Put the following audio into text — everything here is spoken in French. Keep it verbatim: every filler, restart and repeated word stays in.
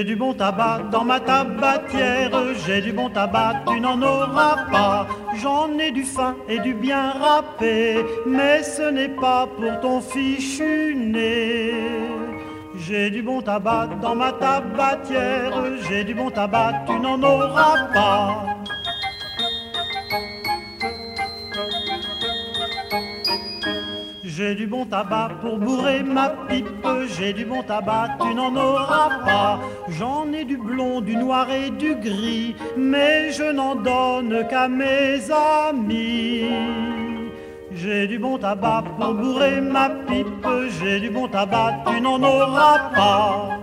J'ai du bon tabac dans ma tabatière, j'ai du bon tabac, tu n'en auras pas. J'en ai du fin et du bien râpé, mais ce n'est pas pour ton fichu nez. J'ai du bon tabac dans ma tabatière, j'ai du bon tabac, tu n'en auras pas. J'ai du bon tabac pour bourrer ma pipe, j'ai du bon tabac, tu n'en auras pas. J'en ai du blond, du noir et du gris, mais je n'en donne qu'à mes amis. J'ai du bon tabac pour bourrer ma pipe, j'ai du bon tabac, tu n'en auras pas.